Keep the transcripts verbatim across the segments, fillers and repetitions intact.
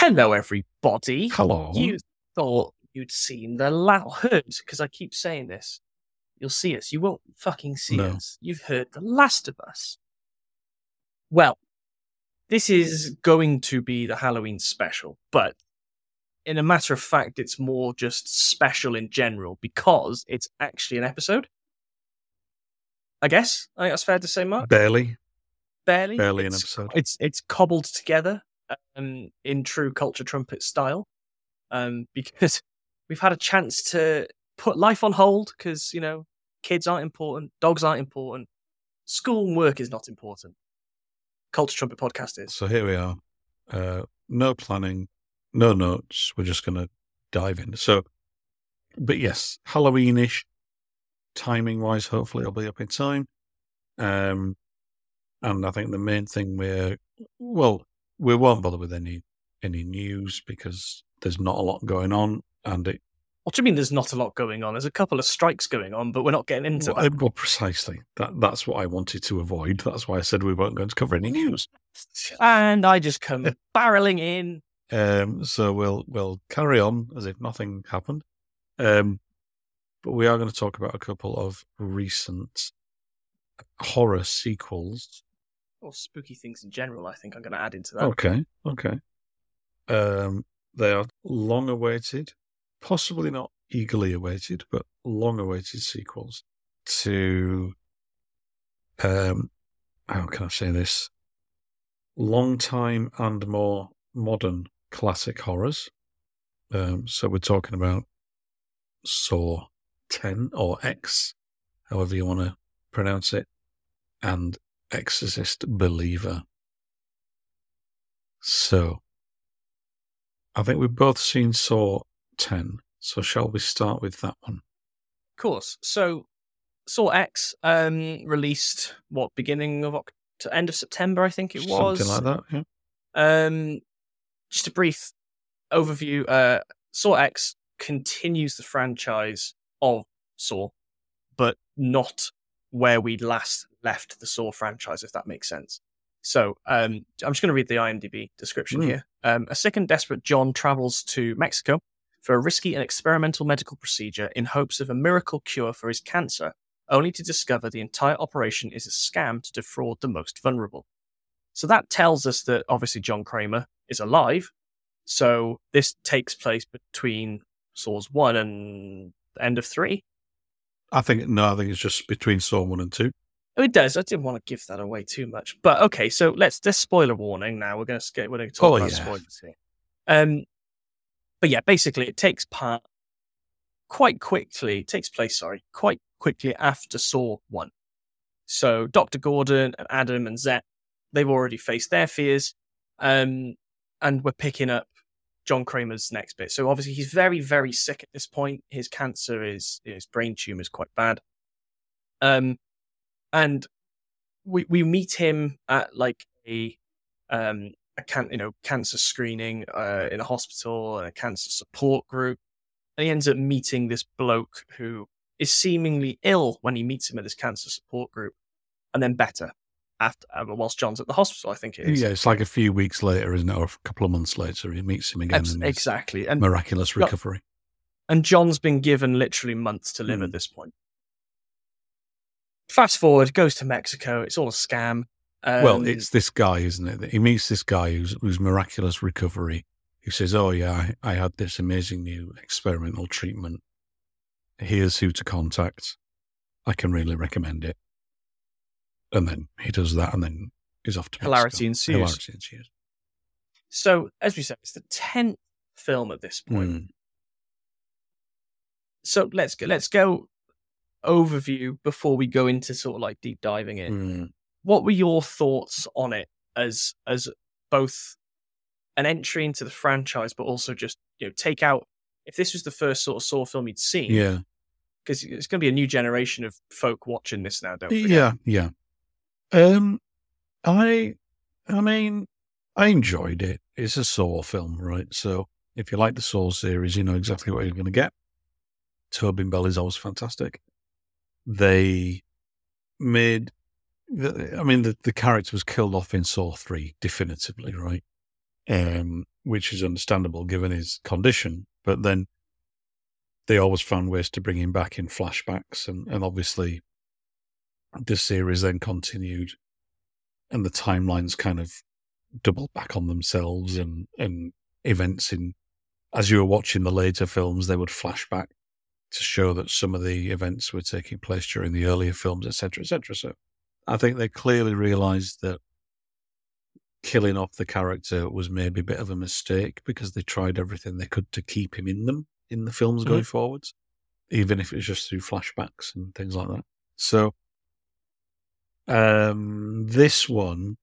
Hello, everybody. Hello. You thought you'd seen the la- heard, because I keep saying this. You'll see us. You won't fucking see No. us. You've heard The Last of Us. Well, this is going to be the Halloween special, but in a matter of fact, it's more just special in general because it's actually an episode. I guess. I think that's fair to say, Mark. Barely. Barely. Barely it's, an episode. It's it's cobbled together um, in true Culture Trumpet style, um, because we've had a chance to put life on hold because, you know, kids aren't important, dogs aren't important, school and work is not important. Culture Trumpet podcast is. So here we are. Uh, no planning, no notes. We're just going to dive in. So, but yes, Halloween-ish, timing-wise, hopefully it'll be up in time. Um, and I think the main thing we're, well, we won't bother with any any news because there's not a lot going on. And it. What do you mean there's not a lot going on? There's a couple of strikes going on, but we're not getting into well, that. Well, precisely. That That's what I wanted to avoid. That's why I said we weren't going to cover any news. And I just come barreling in. Um, so we'll we'll carry on as if nothing happened. Um, but we are going to talk about a couple of recent horror sequels. Or spooky things in general, I think I'm going to add into that. Okay, okay. Um, they are long-awaited, possibly not eagerly awaited, but long-awaited sequels to, um, how can I say this? Long time and more modern classic horrors. Um, so we're talking about Saw ten or X, however you want to pronounce it, and Exorcist Believer. So I think we've both seen Saw ten. So shall we start with that one? Of course. So Saw X um, released, what, beginning of October? To end of September, I think it was. Something like that, yeah. Um, just a brief overview. Uh, Saw X continues the franchise of Saw, but not where we last left the Saw franchise, if that makes sense. So um, I'm just going to read the IMDb description mm. here. Um, a sick and desperate John travels to Mexico for a risky and experimental medical procedure in hopes of a miracle cure for his cancer, only to discover the entire operation is a scam to defraud the most vulnerable. So that tells us that obviously John Kramer is alive. So this takes place between Saws one and the end of three. I think, no, I think it's just between Saw one and two. Oh, it does. I didn't want to give that away too much. But okay, so let's, this spoiler warning now. We're going to we're going to talk oh, about yeah. spoilers here. Um, but yeah, basically it takes part quite quickly, it takes place, sorry, quite quickly after Saw one. So Doctor Gordon and Adam and Zet, they've already faced their fears, um, and we're picking up John Kramer's next bit. So obviously he's very, very sick at this point. His cancer is, his brain tumor is quite bad. Um, and we we meet him at like a um a can you know cancer screening uh, in a hospital and a cancer support group, and he ends up meeting this bloke who is seemingly ill when he meets him at this cancer support group, and then better after uh, whilst John's at the hospital, I think it is. Yeah, it's like a few weeks later, isn't it? Or a couple of months later, he meets him again. Abs- and exactly, and miraculous recovery. And John's been given literally months to live mm. at this point. Fast forward, goes to Mexico. It's all a scam. Um, well, it's this guy, isn't it? He meets this guy who's, who's miraculous recovery, who says, oh, yeah, I, I had this amazing new experimental treatment. Here's who to contact. I can really recommend it. And then he does that, and then he's off to Mexico. Hilarity ensues. Hilarity ensues. So, as we said, it's the tenth film at this point. Mm. So let's go, let's go overview before we go into sort of like deep diving in. Mm. What were your thoughts on it as as both an entry into the franchise, but also just, you know, take out, if this was the first sort of Saw film you'd seen, yeah, because it's going to be a new generation of folk watching this now, don't forget. Yeah, yeah. Um, I, I mean, I enjoyed it. It's a Saw film, right? So if you like the Saw series, you know exactly what you're going to get. Tobin Bell is always fantastic. They made, I mean, the, the character was killed off in Saw three, definitively, right? um, which is understandable given his condition. But then they always found ways to bring him back in flashbacks, and, and obviously the series then continued, and the timelines kind of doubled back on themselves, and, and events in, as you were watching the later films, they would flash back to show that some of the events were taking place during the earlier films, et cetera, et cetera. So I think they clearly realised that killing off the character was maybe a bit of a mistake, because they tried everything they could to keep him in them, in the films Mm-hmm. going forwards, even if it was just through flashbacks and things like that. So um, this one,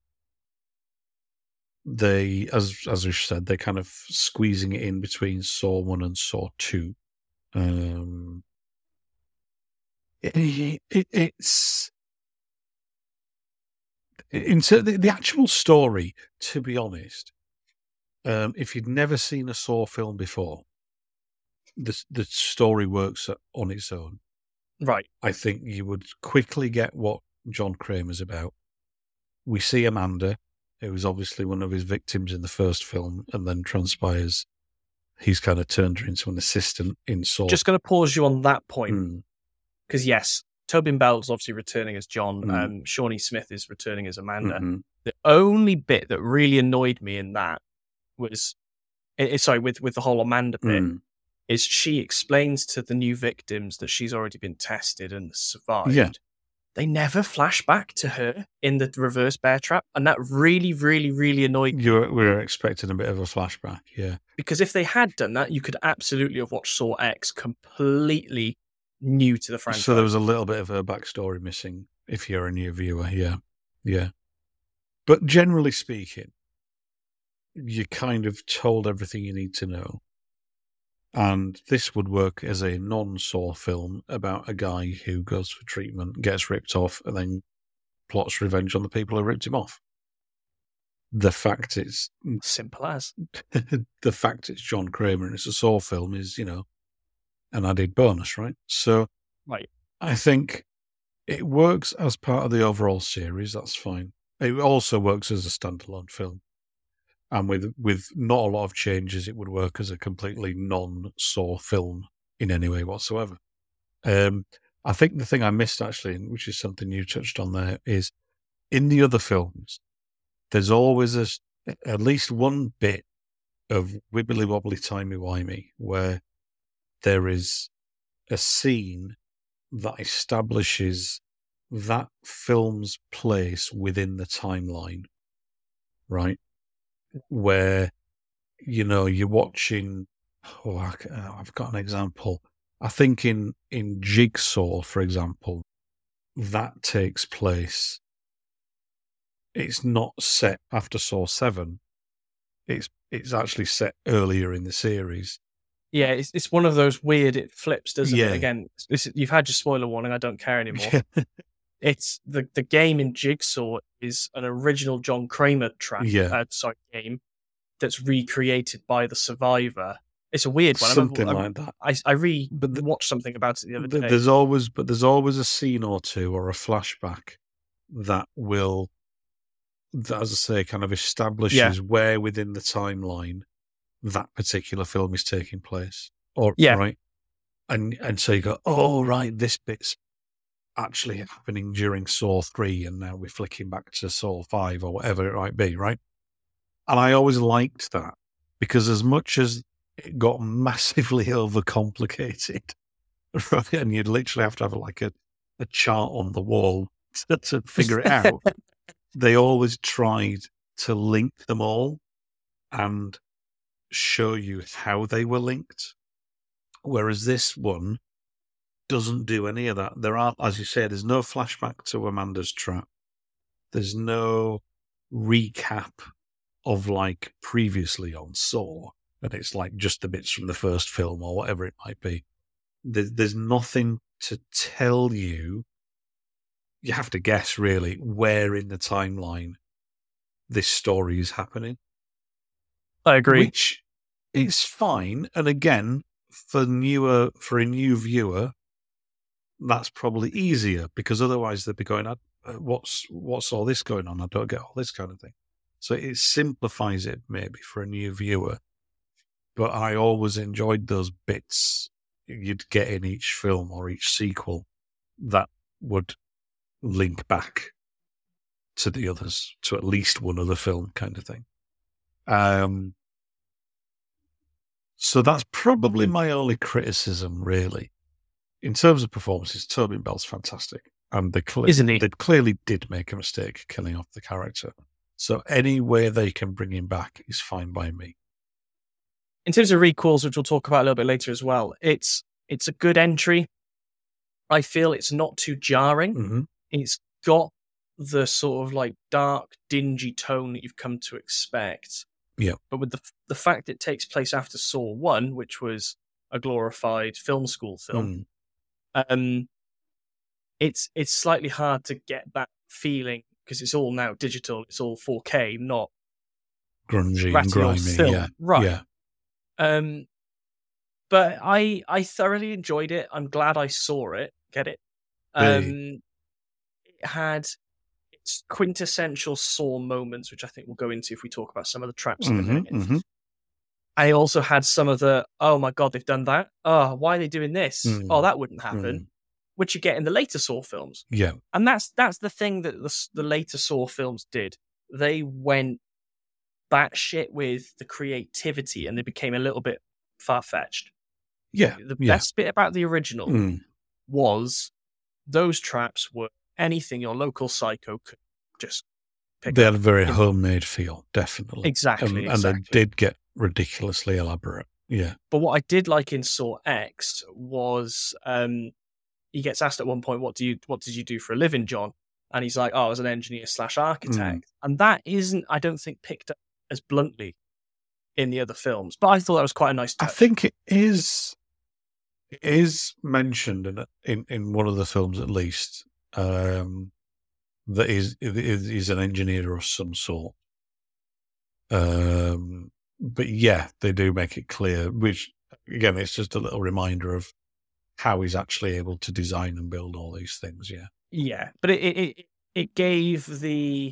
they, as as we said, they're kind of squeezing it in between Saw one and Saw two. Um, it, it, it's into the, the actual story. To be honest, um, if you'd never seen a Saw film before, the the story works on its own. Right. I think you would quickly get what John Kramer's about. We see Amanda, who was obviously one of his victims in the first film, and then transpires he's kind of turned her into an assistant in Saw. Just going to pause you on that point, because mm. yes, Tobin Bell's obviously returning as John. Mm. Um, Shawnee Smith is returning as Amanda. Mm-hmm. The only bit that really annoyed me in that was, eh, sorry, with with the whole Amanda bit, Mm. is she explains to the new victims that she's already been tested and survived. Yeah. They never flash back to her in the reverse bear trap, and that really, really, really annoyed me. You were, we were expecting a bit of a flashback, yeah. Because if they had done that, you could absolutely have watched Saw X completely new to the franchise. So there was a little bit of her backstory missing if you're a new viewer, yeah. Yeah. But generally speaking, you kind of told everything you need to know. And this would work as a non-Saw film about a guy who goes for treatment, gets ripped off, and then plots revenge on the people who ripped him off. The fact it's simple as the fact it's John Kramer and it's a Saw film is, you know, an added bonus, right? So, right. I think it works as part of the overall series. That's fine. It also works as a standalone film. And with, with not a lot of changes, it would work as a completely non-Saw film in any way whatsoever. Um, I think the thing I missed, actually, which is something you touched on there, is in the other films, there's always a, at least one bit of wibbly-wobbly, timey-wimey where there is a scene that establishes that film's place within the timeline, right? Where, you know, you're watching, oh, I, I've got an example. I think in, in Jigsaw, for example, that takes place. It's not set after Saw seven. It's it's actually set earlier in the series. Yeah, it's it's one of those weird, it flips, doesn't yeah. it? Again, this, you've had your spoiler warning, I don't care anymore. It's the, the game in Jigsaw is an original John Kramer track, yeah. uh, sorry, game that's recreated by the survivor. It's a weird one. Something I like that. I, I re but the, watched something about it the other day. There's always, but there's always a scene or two or a flashback that will, that, as I say, kind of establishes yeah. where within the timeline that particular film is taking place. Or yeah. right, and and so you go, oh right, this bit's actually happening during Saw three, and now we're flicking back to Saw five or whatever it might be, right? And I always liked that, because as much as it got massively overcomplicated, right, and you'd literally have to have like a, a chart on the wall to, to figure it out, they always tried to link them all and show you how they were linked. Whereas this one doesn't do any of that. There are, as you say, there's no flashback to Amanda's trap. There's no recap of like previously on Saw, and it's like just the bits from the first film or whatever it might be. There's, there's nothing to tell you. You have to guess, really, where in the timeline this story is happening. I agree. Which is fine. And again, for newer, for a new viewer, that's probably easier, because otherwise they'd be going, what's, what's all this going on? I don't get all this kind of thing. So it simplifies it maybe for a new viewer. But I always enjoyed those bits you'd get in each film or each sequel that would link back to the others, to at least one other film kind of thing. Um, so that's probably my only criticism, really. In terms of performances, Tobin Bell's fantastic. And they, cle- Isn't he? they clearly did make a mistake killing off the character. So any way they can bring him back is fine by me. In terms of requels, which we'll talk about a little bit later as well, it's it's a good entry. I feel it's not too jarring. Mm-hmm. It's got the sort of like dark, dingy tone that you've come to expect. Yeah. But with the the fact it takes place after Saw one, which was a glorified film school film, Mm. um, it's it's slightly hard to get that feeling because it's all now digital. It's all four K, not Grungy and ratty old grimy. film. Yeah. Right. Yeah. Um, but I I thoroughly enjoyed it. I'm glad I saw it. Get it? Um, Really? it had its quintessential Saw moments, which I think we'll go into if we talk about some of the traps in a Mm-hmm, minute. mm-hmm. I also had some of the, oh my god, they've done that. Oh, why are they doing this? Mm. Oh, that wouldn't happen. Mm. Which you get in the later Saw films. Yeah. And that's that's the thing that the, the later Saw films did. They went batshit with the creativity and they became a little bit far-fetched. Yeah. The yeah. best bit about the original Mm. was those traps were anything your local psycho could just pick They up. had a very in- homemade feel, definitely. Exactly, And, exactly. and they did get ridiculously elaborate. Yeah. But what I did like in Saw X was um, he gets asked at one point, "What do you? What did you do for a living, John?" And he's like, "Oh, I was an engineer slash architect." And that isn't, I don't think, picked up as bluntly in the other films. But I thought that was quite a nice I touch. think it is it is mentioned in in, in one of the films at least um, that he's, he's an engineer of some sort. Um, but yeah, they do make it clear, which again, it's just a little reminder of how he's actually able to design and build all these things. Yeah. Yeah, but it it it gave the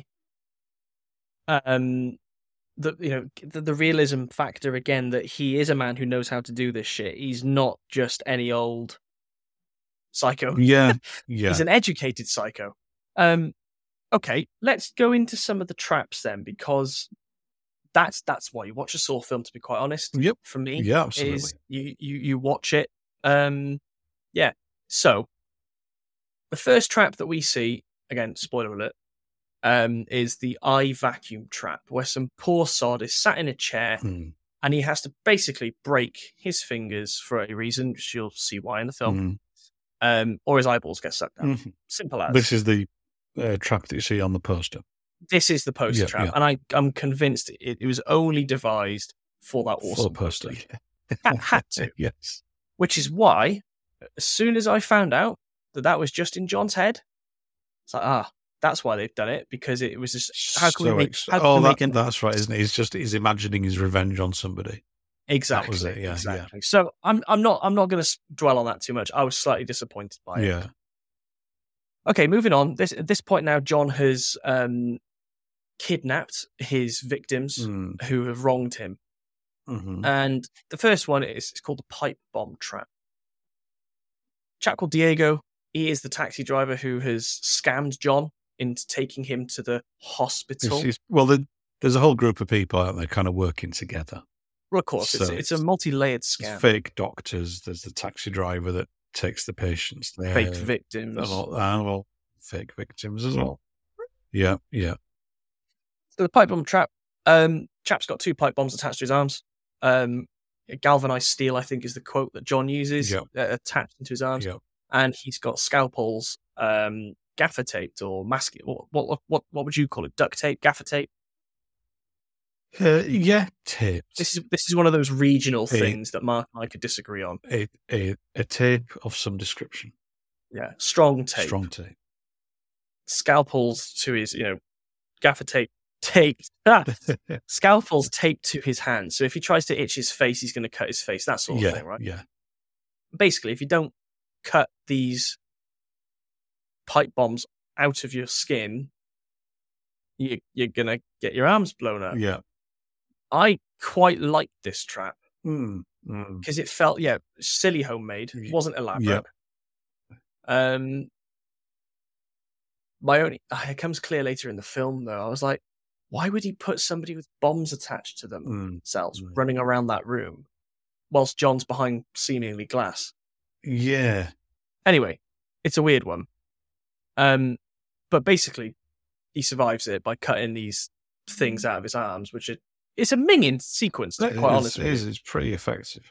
um the you know the, the realism factor again that he is a man who knows how to do this shit. He's not just any old psycho. Yeah. Yeah. He's an educated psycho. Um, okay, let's go into some of the traps then, because that's that's why you watch a Saw film. To be quite honest, Yep. for me, Yeah, absolutely. is you you you watch it. Um, yeah. So the first trap that we see, again, spoiler alert, um, is the eye vacuum trap, where some poor sod is sat in a chair Mm. and he has to basically break his fingers for a reason, which you'll see why in the film, Mm. um, or his eyeballs get sucked out. Mhm. Simple as. This is the uh, trap that you see on the poster. This is the poster Yeah, trap, yeah. and I, I'm convinced it, it was only devised for that Full awesome poster. poster. Had, had to, Yes. which is why, as soon as I found out that that was just in John's head, it's like, ah, that's why they've done it, because it was just, how can we So make, ex- how can oh, we that, make an... that's right, isn't it? He's just he's imagining his revenge on somebody. Exactly, was it, yeah, yeah. exactly. So I'm I'm not I'm not going to dwell on that too much. I was slightly disappointed by it. Yeah. Okay, moving on. This at this point now, John has um, kidnapped his victims Mm. who have wronged him, hmm and the first one is it's called the pipe bomb trap. Chap called Diego. He is the taxi driver who has scammed John into taking him to the hospital. It's, it's, well, the, there's a whole group of people out there kind of working together. Well, of course, it's, so it's a it's- multi-layered There's scam. fake doctors. There's the taxi driver that takes the patients there. Fake victims. And all, and well, fake victims as well. Yeah, yeah. So the pipe bomb trap. Um, chap's got two pipe bombs attached to his arms. Um, galvanized steel, I think, is the quote that John uses, Yep. uh, attached into his arms. Yeah. And he's got scalpels, um, gaffer taped or mask. What, what what what would you call it? Duct tape, gaffer tape. Uh, yeah, tapes. This is this is one of those regional Hey. things that Mark and I could disagree on. a, a, a tape of some description. Yeah, strong tape, Strong tape. scalpels to his, you know, gaffer tape taped. Ah, scalpels taped to his hands. So if he tries to itch his face, he's going to cut his face. That sort of yeah, thing, right? yeah. Basically, if you don't cut these pipe bombs out of your skin, you, you're going to get your arms blown up. Yeah. I quite liked this trap Mm. Mm. because it felt, yeah, silly homemade. It wasn't elaborate. Yeah. Um, my only, it comes clear later in the film, though. I was like, why would he put somebody with bombs attached to them Mm. themselves Mm. running around that room whilst John's behind seemingly glass? Yeah. Anyway, it's a weird one. Um, but basically, he survives it by cutting these things out of his arms, which is it's a minging sequence, to be It quite is, honest it with is, you. it's pretty effective.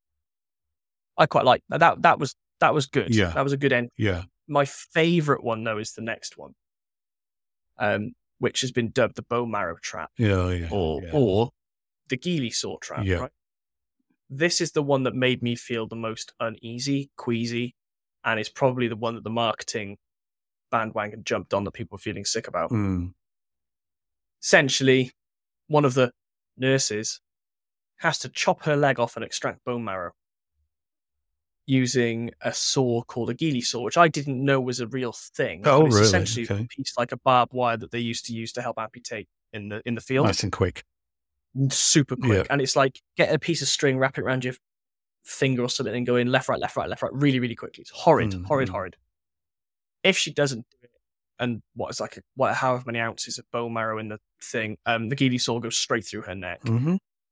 I quite like that. That that was that was good. Yeah. That was a good end. Yeah. My favourite one, though, is the next one, um, which has been dubbed the bone marrow trap, Yeah. Yeah. or yeah. or the Geely saw trap. Yeah. Right. This is the one that made me feel the most uneasy, queasy, and it's probably the one that the marketing bandwagon jumped on that people were feeling sick about. Mm. Essentially, one of the nurses has to chop her leg off and extract bone marrow using a saw called a Geely saw, which I didn't know was a real thing. Oh, but it's really? essentially Okay. a piece like a barbed wire that they used to use to help amputate in the in the field. Nice and quick. Super quick. Yeah. And it's like, get a piece of string, wrap it around your finger or something and go in left, right, left, right, left, right, really, really quickly. It's horrid, Mm, horrid, mm. horrid. If she doesn't do it, and what is like a, what, however many ounces of bone marrow in the thing, um, the Geely saw goes straight through her neck. Mm-hmm.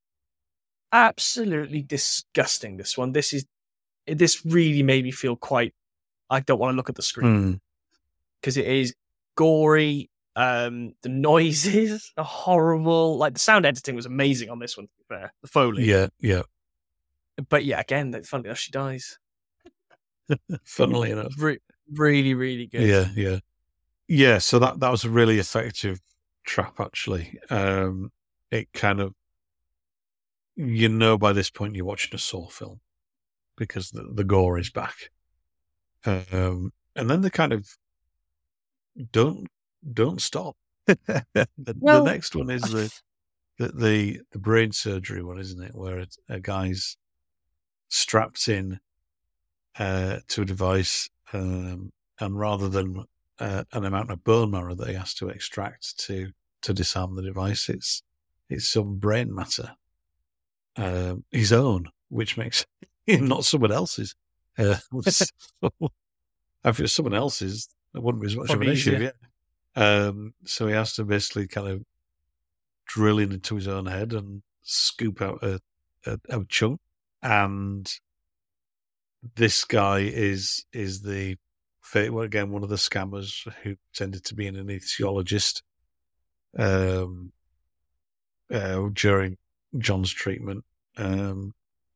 Absolutely disgusting, this one. This is this really made me feel quite, I don't want to look at the screen because Mm. it is gory. Um, the noises are horrible. Like the sound editing was amazing on this one, to be fair. The Foley. Yeah. Yeah. But yeah, again, funny enough, she dies. Funnily enough. Re- really, really good. Yeah. Yeah. Yeah. So that, that was a really effective trap, actually. Um, it kind of, you know, by this point you're watching a Saw film because the, the gore is back. Um, and then they kind of don't don't stop. the, Well, the next one is the, the the the brain surgery one, isn't it? Where it, a guy's strapped in uh, to a device, um, and rather than uh, an amount of bone marrow that he has to extract to to disarm the device, it's it's some brain matter, um, his own, which makes him not someone else's. Uh, so, if it's someone else's, it wouldn't be as much Probably of an issue. easier. Yeah. Um, so he has to basically kind of drill in into his own head and scoop out a, a, a chunk. And this guy is is the well, again one of the scammers who tended to be an anesthesiologist um, uh, during John's treatment. Um,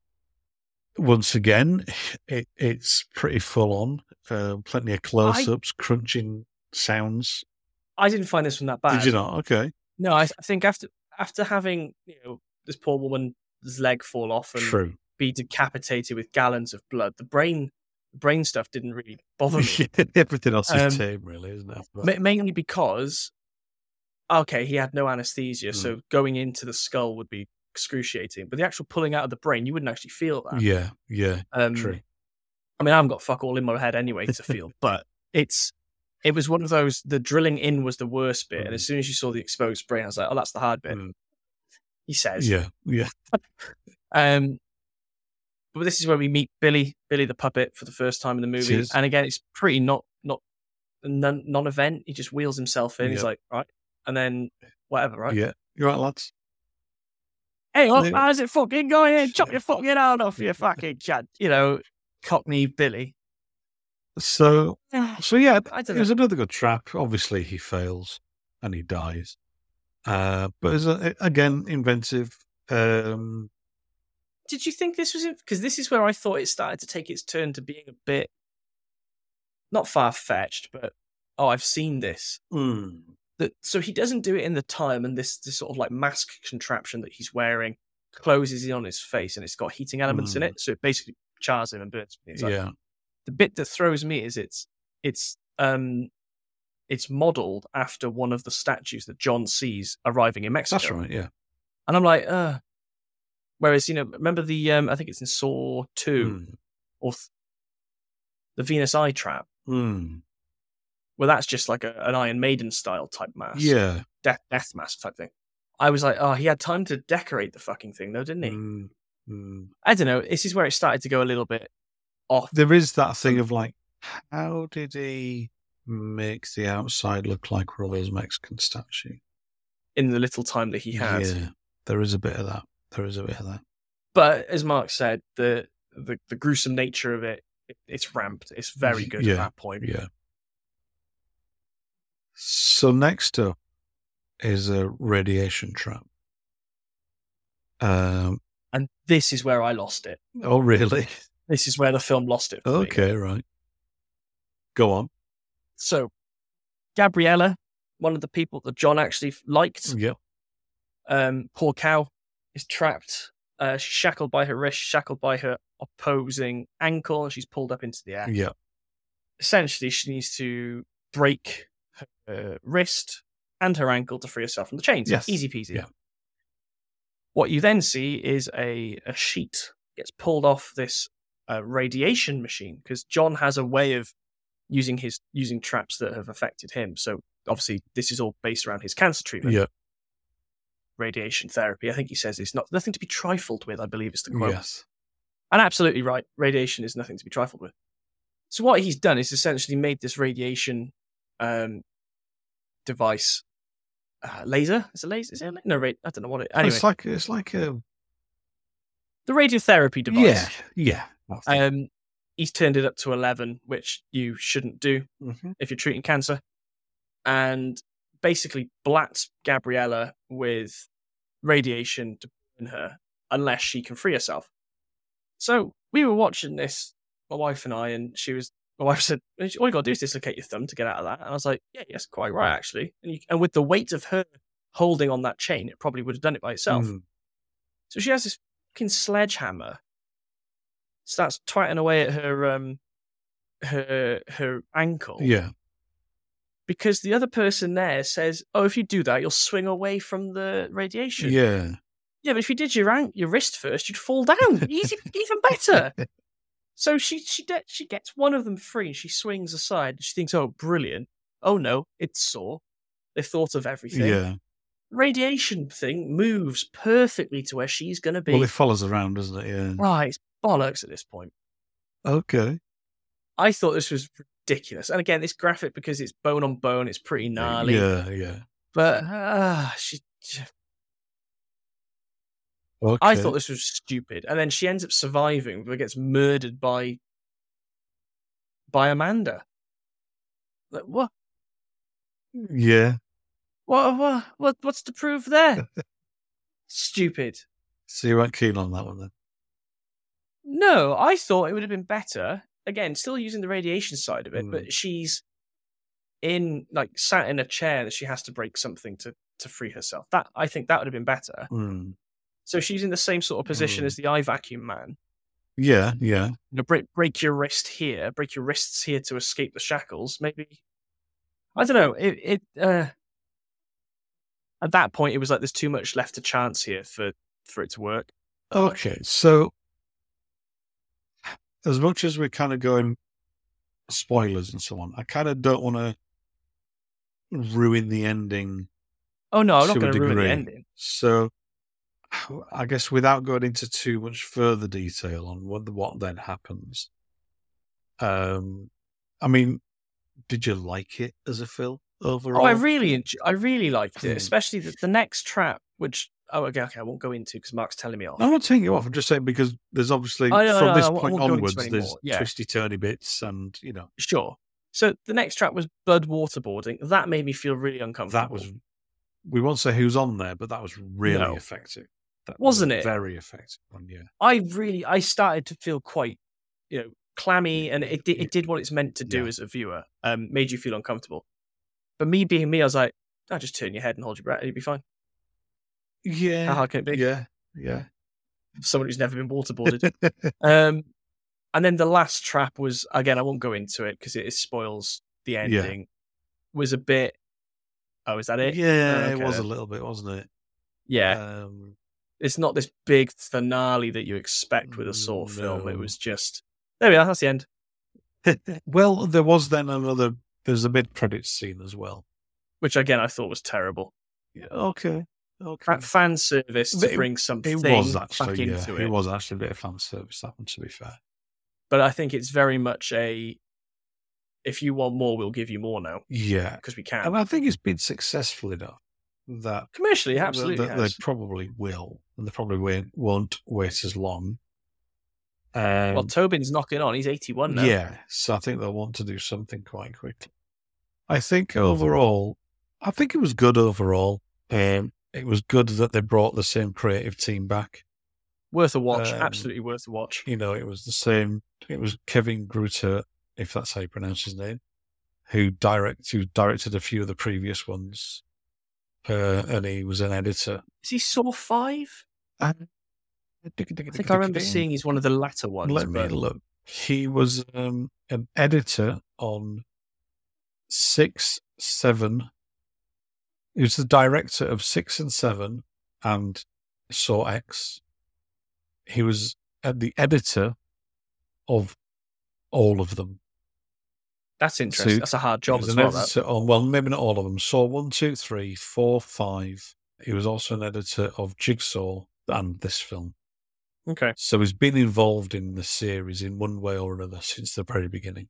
once again, it, it's pretty full on. Uh, plenty of close ups, I... crunching sounds. I didn't find this one that bad. Did you not? Okay. No, I, I think after after having you know this poor woman's leg fall off and True. be decapitated with gallons of blood, the brain the brain stuff didn't really bother me. Everything else is Um, tame, really, isn't it? But, ma- mainly because okay, he had no anesthesia, Mm. so going into the skull would be excruciating. But the actual pulling out of the brain, you wouldn't actually feel that. yeah, yeah, Um, true. I mean, I haven't got fuck all in my head anyway to feel, but it's it was one of those. The drilling in was the worst bit, Mm. and as soon as you saw the exposed brain, I was like, "Oh, that's the hard bit." Mm. He says, Yeah, yeah. Um, but this is where we meet Billy, Billy the puppet, for the first time in the movie, is. and again, it's pretty not not non non event. He just wheels himself in. He's Yeah. like, right, and then whatever, right? Yeah. You're right, lads. Hey, well, Yeah. how's it fucking going? Here? Chop your fucking arm off, you fucking chad. You know, Cockney Billy. So, so yeah, I it don't was know. another good trap. Obviously, he fails and he dies. Uh, but it's a, again inventive. Um, Did you think this was because this is where I thought it started to take its turn to being a bit not far fetched, but oh, I've seen this. mm, That so he doesn't do it in the time, and this this sort of like mask contraption that he's wearing closes in on his face, and it's got heating elements in Mm. it, so it basically chars him and burns him. It's like- yeah, the bit that throws me is it's it's um it's modelled after one of the statues that John sees arriving in Mexico. that's right. Yeah. And I'm like, uh. Whereas you know, remember the um I think it's in Saw two Mm, or th- the Venus eye trap. mm, Well, that's just like a, an Iron Maiden style type mask. yeah. death, death mask type thing. I was like, oh, he had time to decorate the fucking thing, though, didn't he? Mm, mm. I don't know. This is where it started to go a little bit off. There is that thing of like, how did he make the outside look like Rollo's Mexican statue? In the little time that he had. Yeah, there is a bit of that. There is a bit of that. But as Mark said, the the, the gruesome nature of it, it, it's ramped. It's very good yeah, at that point. Yeah. So next up is a radiation trap. Um, and this is where I lost it. Oh, really? This is where the film lost it. For okay, me. Right. Go on. So, Gabriella, one of the people that John actually liked, Yep. Um, poor cow is trapped. Uh, she's shackled by her wrist, shackled by her opposing ankle, and she's pulled up into the air. Yeah. Essentially, she needs to break her uh, wrist and her ankle to free herself from the chains. Yes. Easy peasy. Yeah. What you then see is a, a sheet gets pulled off this uh, radiation machine, because John has a way of using his using traps that have affected him. So obviously, this is all based around his cancer treatment. Yeah. Radiation therapy. I think he says it's not nothing to be trifled with, I believe is the quote. Yes. And absolutely right. Radiation is nothing to be trifled with. So what he's done is essentially made this radiation um, device uh, laser. Is it laser? Is it a la- no? Ra- I don't know what it. Anyway, It's like it's like a the radiotherapy device. Yeah. Yeah. Um, he's turned it up to eleven, which you shouldn't do mm-hmm. if you're treating cancer, and basically blats Gabriella with radiation to burn her unless she can free herself. So we were watching this, my wife and I, and she was, my wife said, all you got to do is dislocate your thumb to get out of that. And I was like, yeah, yes, quite right, actually. And, you, and with the weight of her holding on that chain, it probably would have done it by itself. Mm. So she has this fucking sledgehammer, starts twatting away at her, um, her, her ankle. Yeah. Because the other person there says, oh, if you do that, you'll swing away from the radiation. Yeah. Yeah, but if you did your an- your wrist first, you'd fall down. Easy, even better. So she she de- she gets one of them free, and she swings aside. She thinks, oh, brilliant. Oh, no, it's sore. They've thought of everything. Yeah. Radiation thing moves perfectly to where she's going to be. Well, it follows around, doesn't it? Yeah. Right, it's bollocks at this point. Okay. I thought this was ridiculous. And again, it's graphic because it's bone on bone. It's pretty gnarly. Yeah, yeah. But uh, she, she, okay. I thought this was stupid. And then she ends up surviving, but gets murdered by by Amanda. Like, what? Yeah. What? What? What? What's the proof there? Stupid. So you weren't keen on that one then? No, I thought it would have been better. Again, still using the radiation side of it, Mm. but she's in, like, sat in a chair that she has to break something to, to free herself. That I think that would have been better. Mm. So she's in the same sort of position Mm. as the eye vacuum man. Yeah, yeah. You know, break break your wrist here, break your wrists here to escape the shackles. Maybe, I don't know. It it uh, at that point it was like there's too much left to chance here for for it to work. Okay, so as much as we're kind of going spoilers and so on, I kind of don't want to ruin the ending. Oh no, I'm not to a going to ruin the degree. ending. So I guess without going into too much further detail on what what then happens, um, I mean, did you like it as a film overall? Oh, I really, enjoy, I really liked it, Hmm. especially the, the next trap, which oh, okay, okay, I won't go into because Mark's telling me off. No, I'm not taking you off. I'm just saying because there's obviously Oh, no, from no, this no, I point won't go into onwards, any there's more. Yeah. twisty turny bits, and you know Sure. So the next trap was blood waterboarding. That made me feel really uncomfortable. that was. We won't say who's on there, but that was really No. effective. That Wasn't was it? Very effective one, yeah. I really, I started to feel quite, you know, clammy, and it did, it did what it's meant to do Yeah. as a viewer. Um, made you feel uncomfortable. But me being me, I was like, oh, just turn your head and hold your breath, and you'll be fine. Yeah. How hard can it be? Yeah. Yeah. Someone who's never been waterboarded. um, and then the last trap was, again, I won't go into it because it, it spoils the ending. Was a bit. Oh, is that it? Yeah, Oh, it okay was a then. little bit, wasn't it? Yeah. Um, It's not this big finale that you expect with a Saw film. It No. was just, there we are, that's the end. well, there was then another. There's a mid credits scene as well. Which, again, I thought was terrible. Yeah, okay. Okay. Fa- Fan service to It- bring something It was actually, back yeah, into it it. was actually a bit of fan service, that one, to be fair. But I think it's very much a, if you want more, we'll give you more now. Yeah. Because we can. And I think it's been successful enough that Commercially, it absolutely that, that has. they probably will, and they probably won't, won't wait as long. Um, Well, Tobin's knocking on. He's eighty-one now. Yeah, so I think they'll want to do something quite quickly. I think overall, I think it was good overall. Um, it was good that they brought the same creative team back. Worth a watch. Um, Absolutely worth a watch. You know, it was the same. It was Kevin Gruter, if that's how you pronounce his name, who direct who directed a few of the previous ones, uh, and he was an editor. Is he Saw five? I I think I remember seeing he's one of the latter ones. Let me but... look. He was um, an editor on six, seven. He was the director of six and seven and Saw X. He was at the editor of all of them. That's interesting. So That's a hard job as an well. Editor on, well, maybe not all of them. Saw one, two, three, four, five. He was also an editor of Jigsaw and this film. Okay. So he's been involved in the series in one way or another since the very beginning.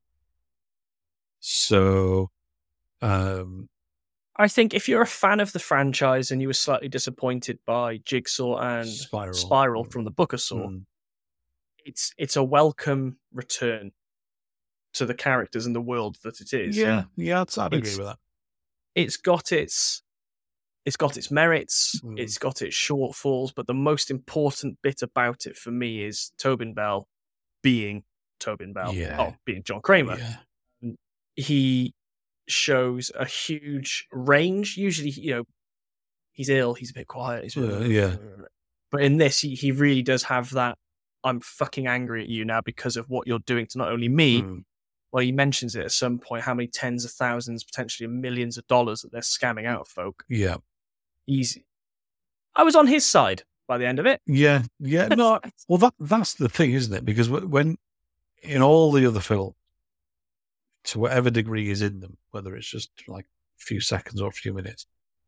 So, um, I think if you're a fan of the franchise and you were slightly disappointed by Jigsaw and Spiral, Spiral from the Book of Saw, mm. it's it's a welcome return to the characters and the world that it is. Yeah, yeah, I'd, I'd agree It's- with that. It's got its it's got its merits, Mm. it's got its shortfalls, but the most important bit about it for me is Tobin Bell being Tobin Bell. Yeah. Oh, being John Kramer. Yeah. He shows a huge range. Usually, you know, he's ill, he's a bit quiet. He's Uh, yeah. But in this, he, he really does have that, I'm fucking angry at you now because of what you're doing to not only me, Mm. well, he mentions it at some point, how many tens of thousands, potentially millions of dollars that they're scamming out of folk. Yeah. He's, I was on his side by the end of it. Yeah. Yeah. No, well, that that's the thing, isn't it? Because wh- when in all the other films, to whatever degree is in them, whether it's just like a few seconds or a few minutes,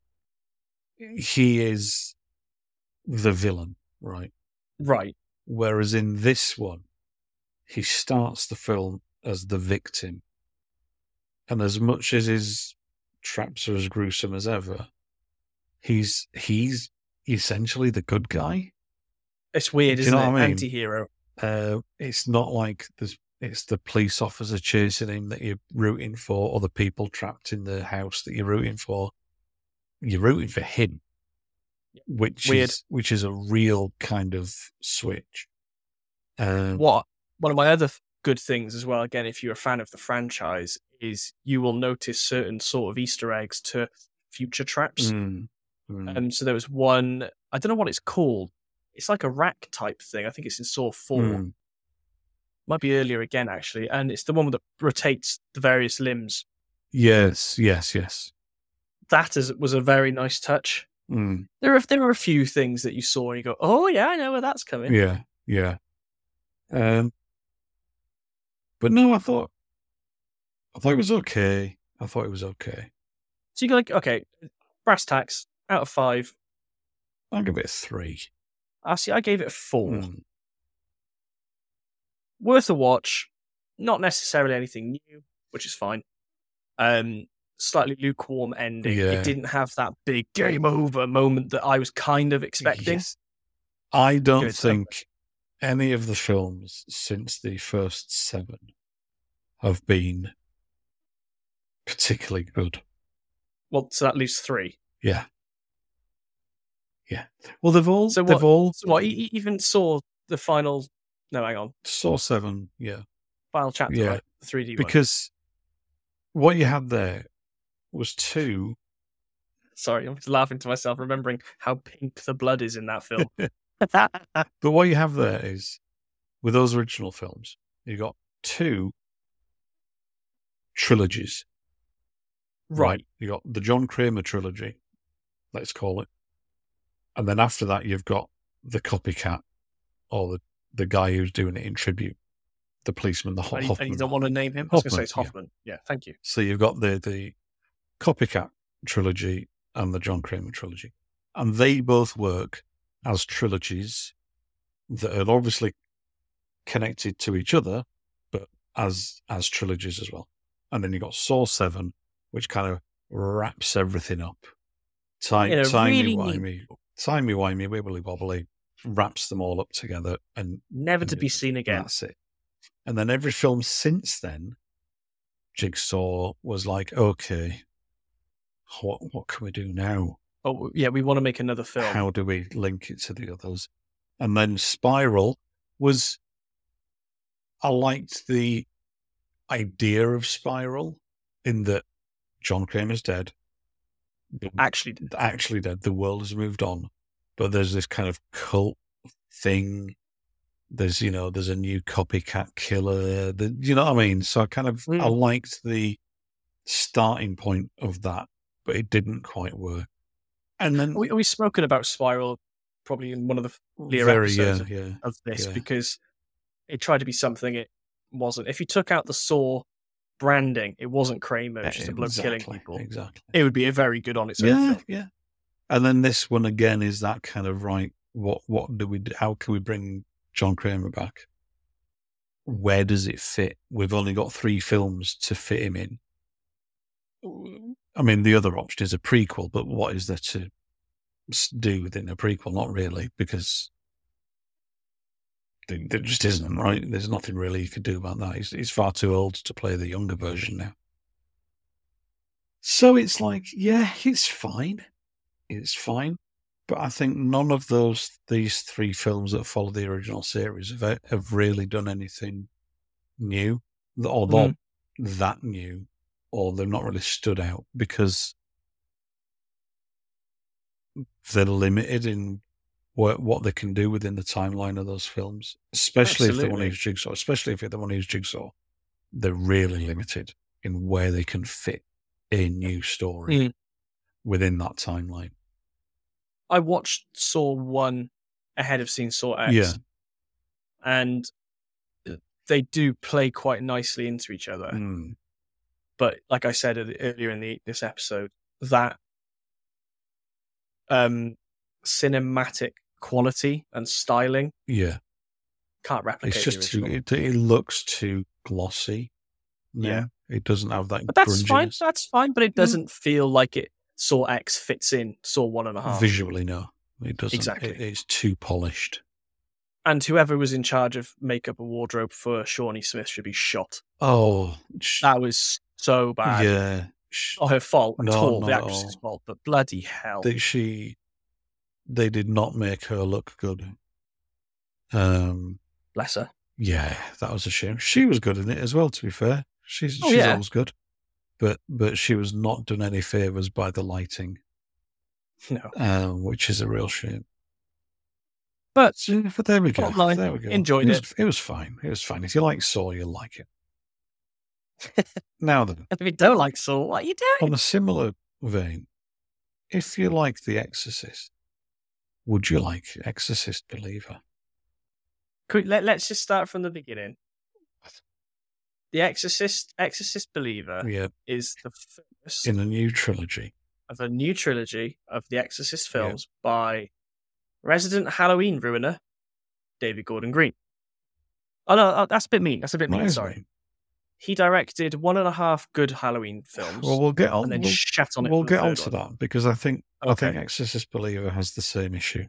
he is the villain, right? Right. Whereas in this one, he starts the film as the victim. And as much as his traps are as gruesome as ever, he's he's essentially the good guy. It's weird, Do you isn't know it? what I mean? Anti-hero. Uh, it's not like there's it's the police officer chasing him that you're rooting for, or the people trapped in the house that you're rooting for. You're rooting for him, which Weird. is which is a real kind of switch. Um, What? One of my other th- good things as well, again, if you're a fan of the franchise, is you will notice certain sort of Easter eggs to future traps. mm, mm, Um, so there was one, I don't know what it's called. It's like a rack type thing. I think it's in Saw four. mm. Might be earlier again, actually. And it's the one that rotates the various limbs. Yes, yes, yes. That is, was a very nice touch. Mm, There are there are a few things that you saw and you go, oh yeah, I know where that's coming. yeah, yeah. Um, but no, I thought, I thought it was okay. I thought it was okay. So you go like, okay, brass tacks, out of five. I'll give it a three. I see, I gave it a four. Mm, Worth a watch. Not necessarily anything new, which is fine. Um, slightly lukewarm ending. Yeah. It didn't have that big game over moment that I was kind of expecting. yes. I don't Good, so- think any of the films since the first seven have been particularly good. Well, so that leaves three. Yeah. Yeah. Well, they've all, So they've what- all, So what? You you even saw the final? No, hang on. Saw seven, yeah. Final chapter, Yeah. right? The three D one. Because what you had there was two. Sorry, I'm just laughing to myself, remembering how pink the blood is in that film. But what you have there is, with those original films, you got two trilogies. Right. You got the John Kramer trilogy, let's call it. And then after that, you've got the copycat, or the, the guy who's doing it in tribute, the policeman, the Ho- And you, Hoffman. and you don't want to name him? I was going to say Hoffman, it's yeah. Hoffman. Yeah, thank you. So you've got the, the copycat trilogy, and the John Kramer trilogy. And they both work as trilogies that are obviously connected to each other, but as as trilogies as well. And then you got Saw seven, which kind of wraps everything up. Time, In a timey really wimey, timey wimey, wibbly wobbly, wraps them all up together, and never and to be just- seen again. That's it. And then every film since then, Jigsaw was like, okay, what what can we do now? Oh, yeah, we want to make another film. How do we link it to the others? And then Spiral was, I liked the idea of Spiral in that John Kramer's dead. Actually, Actually dead. The world has moved on. But there's this kind of cult thing. There's, you know, there's a new copycat killer. The, you know what I mean? So I kind of, Mm. I liked the starting point of that, but it didn't quite work. And then we, we've spoken about Spiral probably in one of the earlier very, episodes yeah, of, yeah, of this yeah. because it tried to be something it wasn't. If you took out the Saw branding, it wasn't Kramer, it was just a bloke killing Exactly, people. Exactly. It would be a very good on its own Yeah, film. yeah. And then this one again is that kind of right. What what do we do? How can we bring John Kramer back? Where does it fit? We've only got three films to fit him in. I mean, the other option is a prequel, but what is there to s- do within a prequel? Not really, because there, there just isn't, right? There's nothing really you could do about that. He's, he's far too old to play the younger version now. So it's like, yeah, it's fine. It's fine. But I think none of those these three films that follow the original series have, have really done anything new, or not that new, or they've not really stood out because they're limited in what what they can do within the timeline of those films. Especially if they want to Absolutely. use Jigsaw. Especially if they want to use Jigsaw, they're really limited in where they can fit a new story Mm. within that timeline. I watched Saw one ahead of seeing Saw X. Yeah. And they do play quite nicely into each other. Mm. But like I said earlier in the this episode, that um, cinematic quality and styling Yeah. can't replicate It's just the too, original. it, it looks too glossy. Now. Yeah. It doesn't have that But that's fine. grunginess. That's fine. But it doesn't feel like it. Saw X fits in Saw one and a half. Visually, no. It doesn't. Exactly. It, it's too polished. And whoever was in charge of makeup and wardrobe for Shawnee Smith should be shot. Oh, sh- That was so bad. yeah. Sh- Not her fault at No, all, not the at actress's all. fault, but bloody hell. They, she, they did not make her look good. Um, Bless her. yeah, that was a shame. She was good in it as well, to be fair. She's, Oh, she's yeah. always good. But, but she was not done any favours by the lighting, No. um, which is a real shame. But So, but there we go. bottom line, There we go. enjoyed it. it. Was, it was fine. It was fine. If you like Saw, you'll like it. Now then, if you don't like Saw, what are you doing? on a similar vein, if you like The Exorcist, would you like Exorcist Believer? Could, let, let's just start from the beginning. The Exorcist, Exorcist Believer Yeah, is the first in a new trilogy. of a new trilogy of the Exorcist Yeah. films by resident Halloween ruiner David Gordon Green. Oh no, uh, that's a bit mean. That's a bit mean. Right, Sorry. right. He directed one and a half good Halloween films, Well, we'll get on. and then We'll, shat on it. we'll for the get on third to one. that because I think I think Okay. Exorcist Believer has the same issue.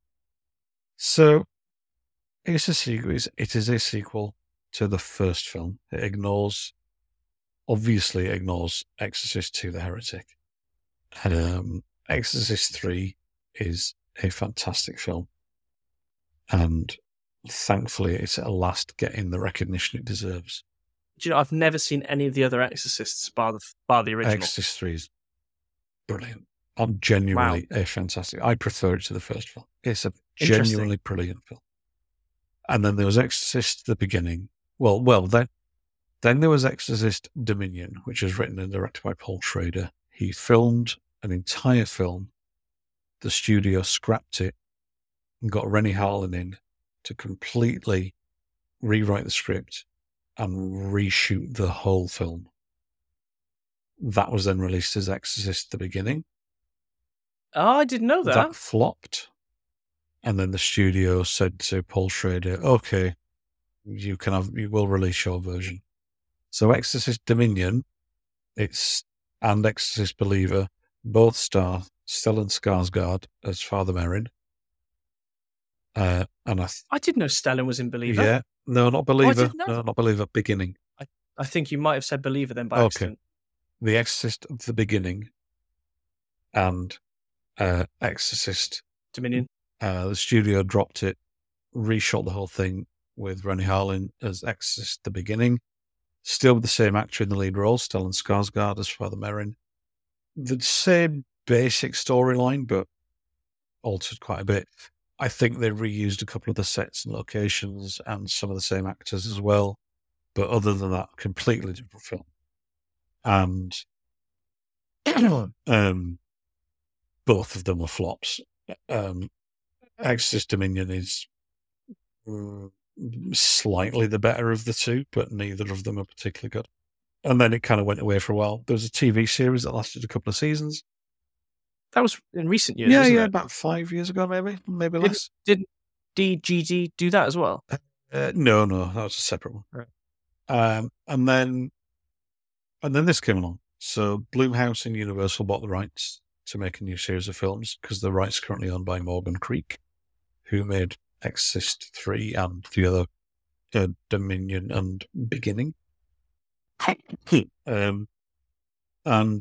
So, it's a sequel. it's- It is a sequel to the first film. It ignores, obviously, it ignores Exorcist two: The Heretic. Um, Exorcist three is a fantastic film, and thankfully, it's at last getting the recognition it deserves. Do you know, I've never seen any of the other Exorcists bar the bar the original. Exorcist three is brilliant. I'm genuinely a fantastic. I prefer it to the first film. It's a Interesting. genuinely brilliant film. And then there was Exorcist at the beginning. Well, well, then, then there was Exorcist Dominion, which was written and directed by Paul Schrader. He filmed an entire film. The studio scrapped it and got Rennie Harlan in to completely rewrite the script and reshoot the whole film. That was then released as Exorcist at the beginning. Oh, I didn't know that. That flopped. And then the studio said to Paul Schrader, okay, you can have, you will release your version. So Exorcist Dominion, it's, and Exorcist Believer, both star Stellan Skarsgård as Father Merrin. Uh, and I, th- I didn't know Stellan was in Believer. yeah, no, not Believer, didn't know no, that. not Believer, Beginning. I, I think you might have said Believer then by Okay. accident. The Exorcist of the Beginning and uh, Exorcist Dominion. Uh, the studio dropped it, reshot the whole thing with Rennie Harlin as Exorcist the Beginning, still with the same actor in the lead role, Stellan Skarsgård as Father Merrin. The same basic storyline, but altered quite a bit. I think they reused a couple of the sets and locations and some of the same actors as well. But other than that, completely different film. And um, both of them were flops. Um, Exorcist Dominion is mm, slightly the better of the two, but neither of them are particularly good. And then it kind of went away for a while. There was a T V series that lasted a couple of seasons. That was in recent years, Yeah, wasn't yeah, it? about five years ago, maybe, maybe Did, less. did D G D do that as well? Uh, no, no, that was a separate one. Right. Um, and then, and then this came along. So Blumhouse and Universal bought the rights to make a new series of films because the rights currently owned by Morgan Creek, who made Exorcist three and the other uh, Dominion and Beginning. um, and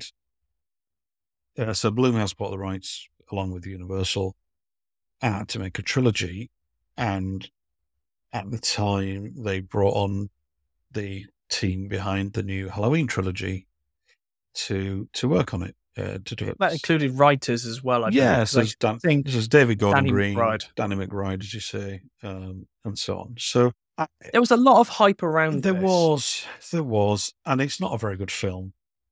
uh, so Blumhouse bought the rights along with Universal uh, to make a trilogy. And at the time, they brought on the team behind the new Halloween trilogy to to work on it. Uh, to do it. That included writers as well, I yeah, believe. so Like, Dan, think this is David Gordon Danny Green, McBride. Danny McBride, as you say, um, and so on. So I, There was a lot of hype around there this. was, there was, and it's not a very good film.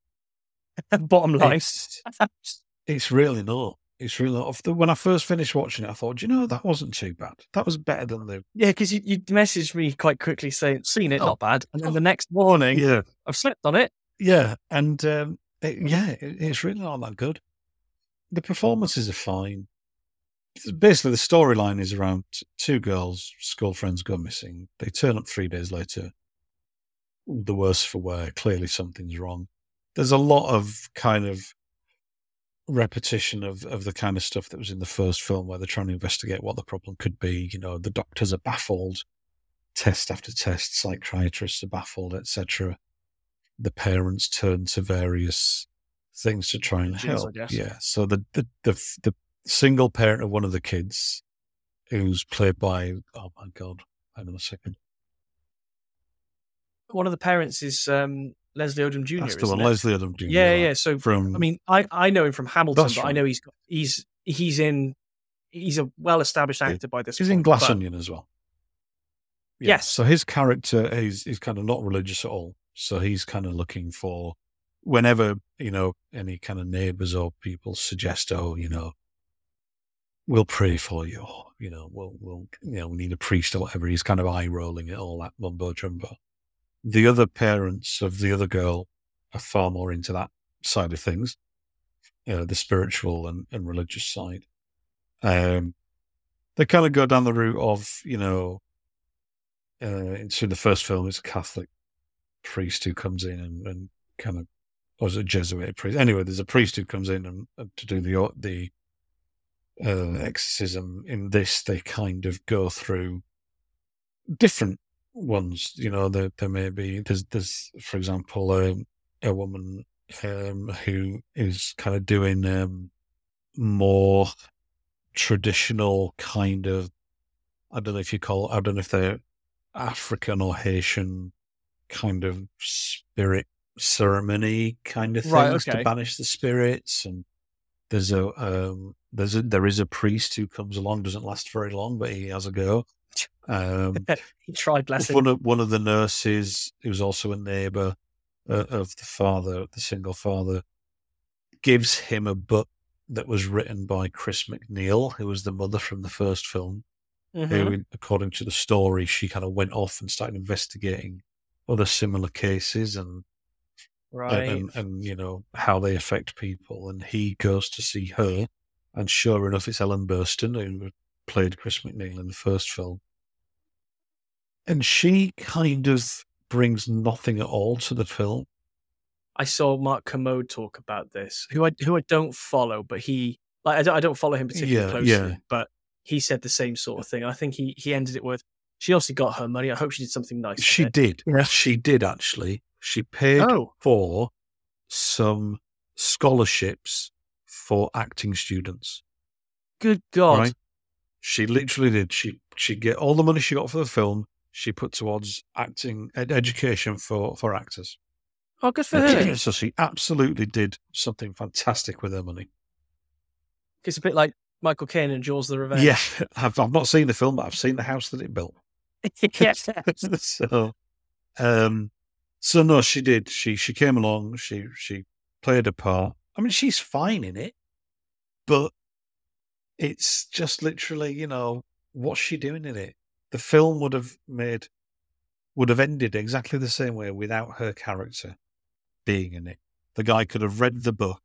Bottom line. It's, it's really not. It's really not. When I first finished watching it, I thought, you know, that wasn't too bad. That was better than the. Yeah, because you, you messaged me quite quickly saying, seen it, Oh. not bad. And then the next morning, Yeah, I've slept on it. yeah, and um, it, yeah, it, it's really not that good. The performances are fine. Basically, the storyline is around two girls, school friends go missing. They turn up three days later. The worse for wear. Clearly, something's wrong. There's a lot of kind of repetition of, of the kind of stuff that was in the first film where they're trying to investigate what the problem could be. You know, the doctors are baffled. Test after test, psychiatrists are baffled, et cetera. The parents turn to various things to try and Jeez, help. I guess. Yeah. So the, the the the single parent of one of the kids, who's played by oh my god, hang on a second. One of the parents is um, Leslie Odom Junior That's the isn't one, it? Leslie Odom Junior Yeah, right? yeah. So From I mean, I, I know him from Hamilton, That's but I right. know he's got, he's he's in he's a well established actor by this he's point. in Glass but- Onion as well. Yeah. Yes. So his character, he's he's kind of not religious at all. So he's kind of looking for whenever, you know, any kind of neighbors or people suggest, oh, you know, we'll pray for you, or, you know, we'll, we'll, you know, we need a priest or whatever. He's kind of eye rolling at all that mumbo jumbo. The other parents of the other girl are far more into that side of things, you know, the spiritual and, and religious side. Um, they kind of go down the route of, you know, uh, into the first film, it's a Catholic priest who comes in and, and kind of, or is it a Jesuit priest? Anyway, there's a priest who comes in and, and to do the the uh, exorcism. In this, they kind of go through different ones. You know, there there may be there's there's for example um, a woman um, who is kind of doing um, more traditional kind of, I don't know if you call I don't know if they're African or Haitian kind of spirit ceremony kind of things Right, okay. to banish the spirits. And there's a um there's a there is a priest who comes along, doesn't last very long, but he has a go. Um He tried, bless him. one of one of the nurses, who's also a neighbour uh, of the father, the single father, gives him a book that was written by Chris McNeil, who was the mother from the first film. Mhm. Who, according to the story, she kind of went off and started investigating other similar cases and, Right. and, and, you know, how they affect people. And he goes to see her And sure enough, it's Ellen Burstyn, who played Chris McNeil in the first film. And she kind of brings nothing at all to the film. I saw Mark Kermode talk about this, who I who I don't follow, but he like I don't, I don't follow him particularly Yeah, closely, yeah. but he said the same sort of thing. I think he he ended it with, she obviously got her money. I hope she did something nice. with She it. did. Yeah. She did, actually. She paid Oh, for some scholarships for acting students. good God. Right? She literally did. She she get all the money she got for the film, she put towards acting ed- education for, for actors. Oh, good for her. So she absolutely did something fantastic with her money. It's a bit like Michael Caine and Jaws the Revenge. Yeah, I've, I've not seen the film, but I've seen the house that it built. Yes. so, um, so no, she did. She she came along. She she played a part. I mean, she's fine in it, but it's just literally, you know, what's she doing in it? The film would have made would have ended exactly the same way without her character being in it. The guy could have read the book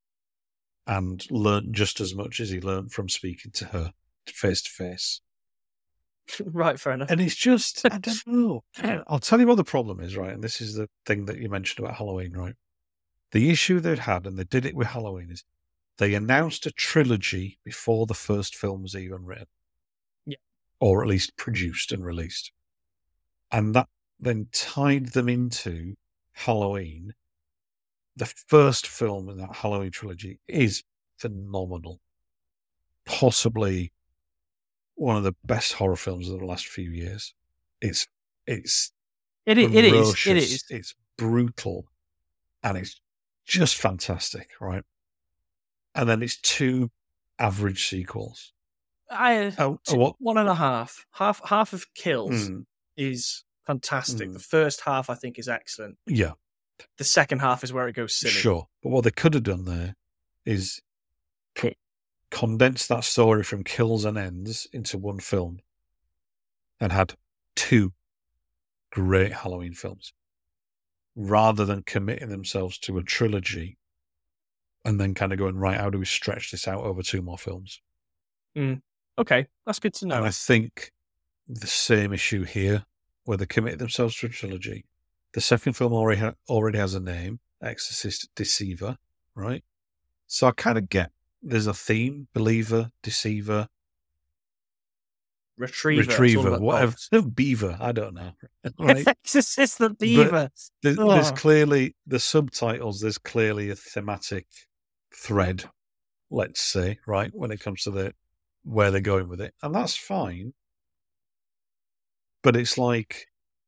and learnt just as much as he learnt from speaking to her face to face. Right, fair enough. And it's just, I don't know. I'll tell you what the problem is, right? And this is the thing that you mentioned about Halloween, right? The issue they'd had, and they did it with Halloween, is they announced a trilogy before the first film was even written. Yeah. Or at least produced and released. And that then tied them into Halloween. The first film in that Halloween trilogy is phenomenal. Possibly one of the best horror films of the last few years. It's it's It is. It is. It ferocious, is. It's brutal, and it's just fantastic, right? And then it's two average sequels. I Oh, two, what? one and a half. Half half of Kills Mm, is fantastic. Mm. The first half, I think, is excellent. yeah, The second half is where it goes silly. sure. But what they could have done there is put, condense that story from Kills and Ends into one film and had two great Halloween films rather than committing themselves to a trilogy and then kind of going, right, how do we stretch this out over two more films? Okay, that's good to know. And I think the same issue here, where they committed themselves to a trilogy. The second film already ha- already has a name, Exorcist Deceiver, right? So I kind of get there's a theme, believer, deceiver, Retriever. it's all retriever, about whatever. dogs. No, beaver, I don't know. Right? Exorcist the Beaver. There's, there's Oh. clearly, the subtitles, there's clearly a thematic thread, let's say, right, when it comes to the where they're going with it. And that's fine. But it's like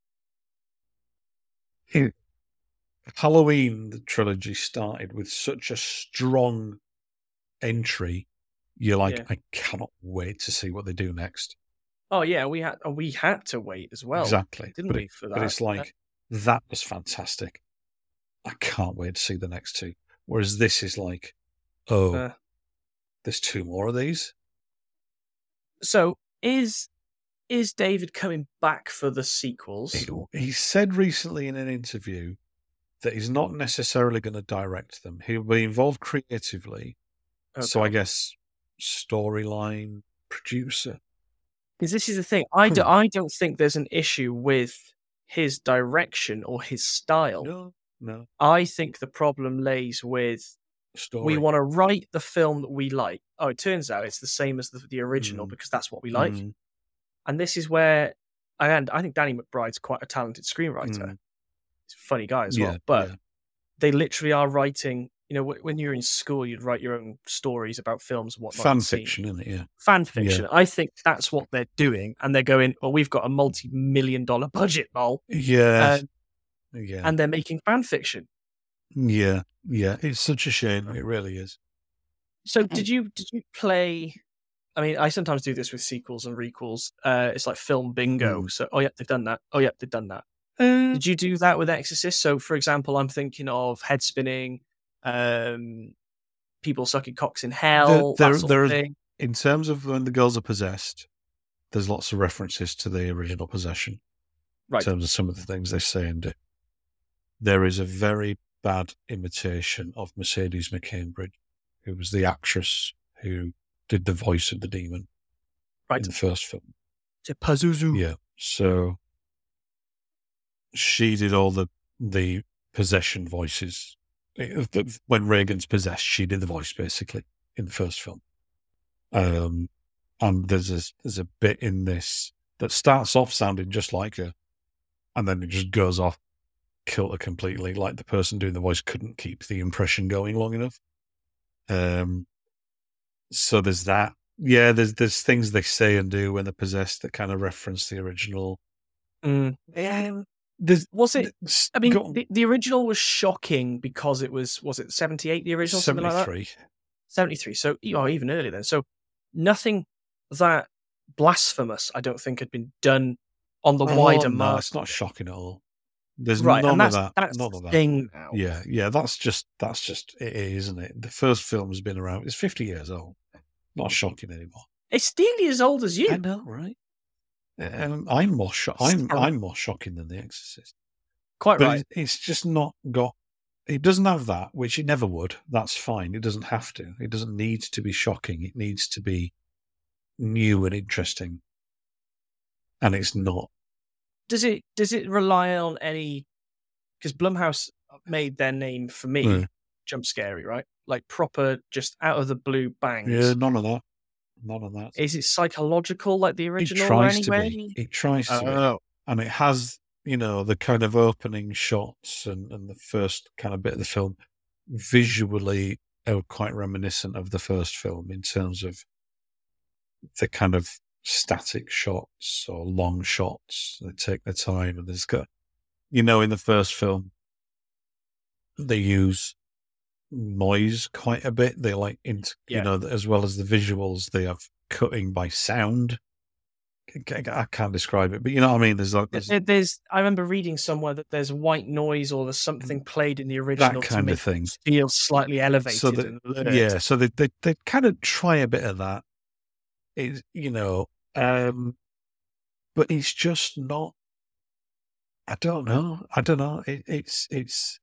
it, Halloween, the trilogy started with such a strong entry. You're like, Yeah. I cannot wait to see what they do next. Oh yeah, we had oh, we had to wait as well, exactly. didn't but we? it- For that, But it's like, that was fantastic. I can't wait to see the next two. Whereas this is like, oh, Uh, there's two more of these? so is is David coming back for the sequels? He, he said recently in an interview that he's not necessarily going to direct them. He'll be involved creatively. So I Okay. guess storyline producer. Because this is the thing, I, do, Hmm. I don't think there's an issue with his direction or his style. No, no. I think the problem lays with Story. we want to write the film that we like. Oh, it turns out it's the same as the, the original Mm. because that's what we like. Mm, And this is where, and I think Danny McBride's quite a talented screenwriter. mm. He's a funny guy as Yeah, well. But yeah. they literally are writing, you know, wh- when you're in school, you'd write your own stories about films and whatnot. Fan you'd seen. fiction, isn't it? Yeah. Fan fiction. I think that's what they're doing. And they're going, well, we've got a multi million dollar budget, lol. Yeah. Um, yeah. and they're making fan fiction. yeah. Yeah. It's such a shame. It really is. So did you did you play? I mean, I sometimes do this with sequels and requels. Uh, it's like film bingo. Mm. So, oh yeah, they've done that. Oh yeah, they've done that. Did you do that with Exorcist? So, for example, I'm thinking of head spinning, um, people sucking cocks in hell. There- that sort there of is- thing. In terms of when the girls are possessed, there's lots of references to the original possession. Right. In terms of some of the things they say and do. There is a very bad imitation of Mercedes McCambridge, who was the actress who did the voice of the demon Right. in the first film. To Pazuzu. Yeah. So she did all the the possession voices. When Regan's possessed, she did the voice basically in the first film. Um, and there's a, there's a bit in this that starts off sounding just like her, and then it just goes off kilter completely. Like the person doing the voice couldn't keep the impression going long enough. Um, so there's that. Yeah, there's there's things they say and do when they're possessed that kind of reference the original. Mm. Um, there's, Was it? there's, I mean, go- the, the original was shocking because it was, was it seventy-eight, the original? Something like that? seventy-three. seventy-three. So, oh, even earlier then. So, nothing that blasphemous, I don't think, had been done on the Oh, wider no, market. it's not shocking at all. There's Right, none and that's, of that. that's None the of that. thing now. Yeah, yeah, that's just that's just it, isn't it? The first film has been around. It's fifty years old. Not shocking anymore. It's nearly as old as you. I know, right? Um, I'm more sho- I'm Sorry. I'm more shocking than The Exorcist. Quite But right. it's, it's just not got. It doesn't have that, which it never would. That's fine. It doesn't have to. It doesn't need to be shocking. It needs to be new and interesting, and it's not. Does it does it rely on any? Because Blumhouse made their name for me Yeah. jump scary, right? Like proper, just out of the blue bangs. Yeah, none of that. None of that. Is it psychological like the original? It tries or to anyway? be. It tries to be. Oh, And it has, you know, the kind of opening shots and, and the first kind of bit of the film visually are quite reminiscent of the first film in terms of the kind of static shots or long shots. They take their time, and there's got, you know, in the first film, they use noise quite a bit. They like, in, Yeah. you know, as well as the visuals, they have cutting by sound. I can't describe it, but you know what I mean? There's like there's There- there's. I remember reading somewhere that there's white noise or there's something played in the original that to kind make of thing. it feel slightly elevated. So that, and alert. yeah, so they, they they kind of try a bit of that. It, you know, um, but it's just not. I don't know. I don't know. It, it's it's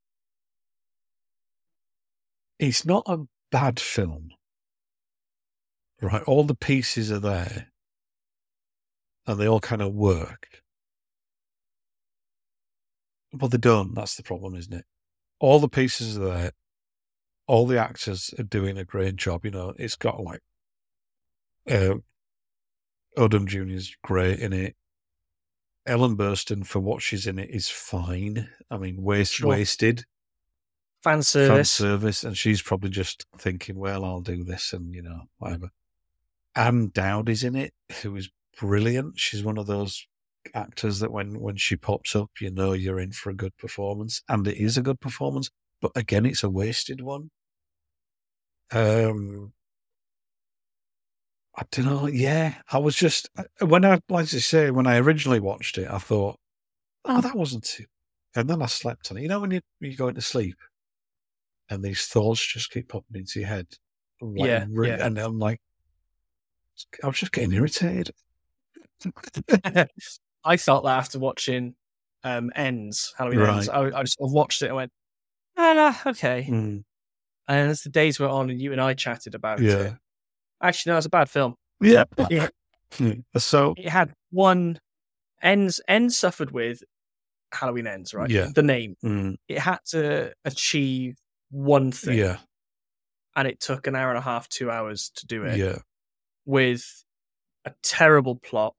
it's not a bad film, right? All the pieces are there, and they all kind of work. Well, they don't. That's the problem, isn't it? All the pieces are there. All the actors are doing a great job. You know, it's got like uh, Odom Junior's great in it. Ellen Burstyn, for what she's in it, is fine. I mean, waste, Sure. wasted Fan fan service. service, and she's probably just thinking, "Well, I'll do this," and you know, whatever. Anne Dowd is in it, who is brilliant. She's one of those actors that when when she pops up, you know you're in for a good performance, and it is a good performance. But again, it's a wasted one. Um, I don't know. Yeah, I was just when I like to say when I originally watched it, I thought, "Oh, that wasn't too," and then I slept on it. You know when you you go into sleep, and these thoughts just keep popping into your head. Like, Yeah, re- yeah. and I'm like, I was just getting irritated. I felt that after watching um, Ends, Halloween Ends. I, I just watched it and went, ah, nah, okay. Mm, And as the days went on and you and I chatted about yeah, it, actually, no, it's a bad film. yeah. Yeah. So It had one, Ends, Ends suffered with Halloween Ends, right? Yeah. The name. mm, It had to achieve one thing. yeah, And it took an hour and a half, two hours to do it yeah, with a terrible plot.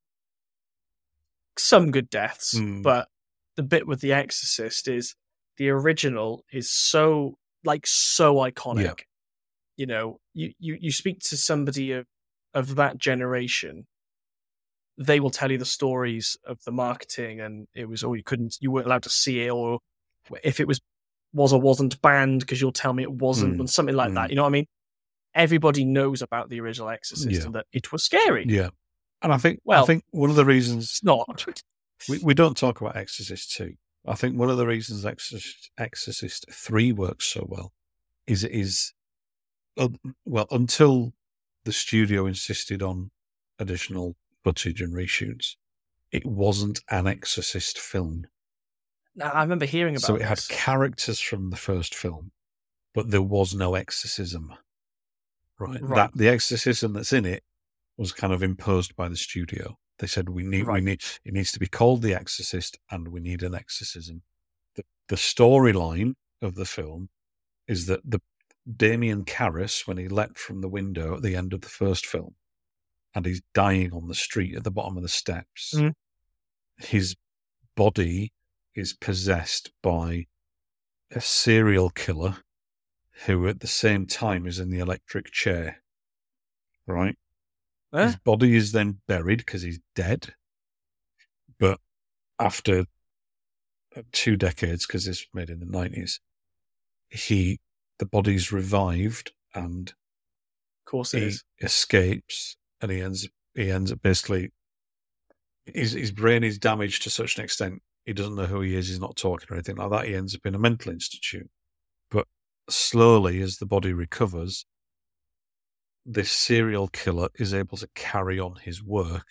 Some good deaths, Mm. but the bit with The Exorcist is the original is so like so iconic. Yeah. You know, you, you, you speak to somebody of, of that generation, they will tell you the stories of the marketing and it was, oh, you couldn't, you weren't allowed to see it, or if it was was or wasn't banned because you'll tell me it wasn't, Mm. and something like Mm. that. You know what I mean? Everybody knows about the original Exorcist Yeah. and that it was scary. yeah. And I think, Well, I think one of the reasons It's not. we, we don't talk about Exorcist two. I think one of the reasons Exorcist, Exorcist three works so well is it is, uh, well, until the studio insisted on additional footage and reshoots, it wasn't an Exorcist film. Now, I remember hearing about So it had this. characters from the first film, but there was no exorcism. right? Right. That the exorcism that's in it was kind of imposed by the studio. They said we need, Right. we need, it needs to be called The Exorcist, and we need an exorcism. The, the storyline of the film is that the Damien Karras, when he leapt from the window at the end of the first film, and he's dying on the street at the bottom of the steps, Mm. his body is possessed by a serial killer who at the same time is in the electric chair, right? Huh? His body is then buried because he's dead. But after two decades, because this was made in the nineties, he the body's revived and Of course it he is. escapes, and he ends he ends up basically his his brain is damaged to such an extent he doesn't know who he is. He's not talking or anything like that. He ends up in a mental institute. But slowly, as the body recovers, this serial killer is able to carry on his work.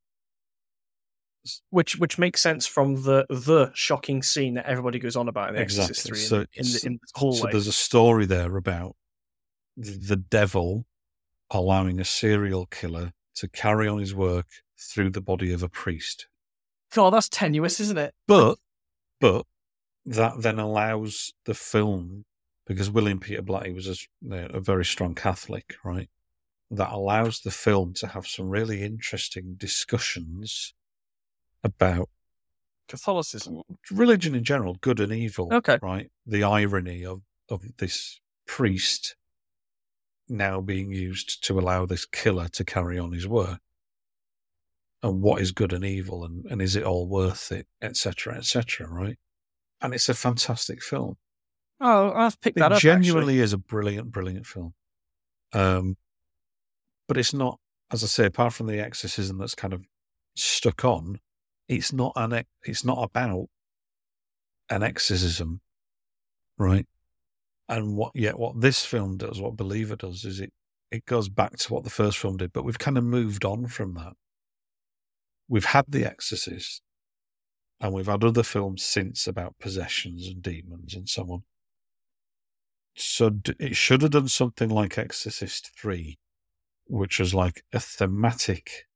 Which which makes sense from the the shocking scene that everybody goes on about in The Exactly. Exorcist three So, in, the, in the so, in the hallway. so there's a story there about the devil allowing a serial killer to carry on his work through the body of a priest. God, that's tenuous, isn't it? But but that then allows the film, because William Peter Blatty was a, you know, a very strong Catholic, right? That allows the film to have some really interesting discussions about Catholicism, religion in general, good and evil. Okay. Right? The irony of, of this priest now being used to allow this killer to carry on his work. And what is good and evil, and, and is it all worth it, et cetera, et cetera, right? And it's a fantastic film. Oh, I'll have to pick It that up. genuinely is a brilliant, brilliant film. Um, but it's not, as I say, apart from the exorcism that's kind of stuck on, it's not an it's not about an exorcism, right? And what yet what this film does, what Believer does, is it it goes back to what the first film did, but we've kind of moved on from that. We've had The Exorcist, and we've had other films since about possessions and demons and so on. So it should have done something like Exorcist three, which was like a thematic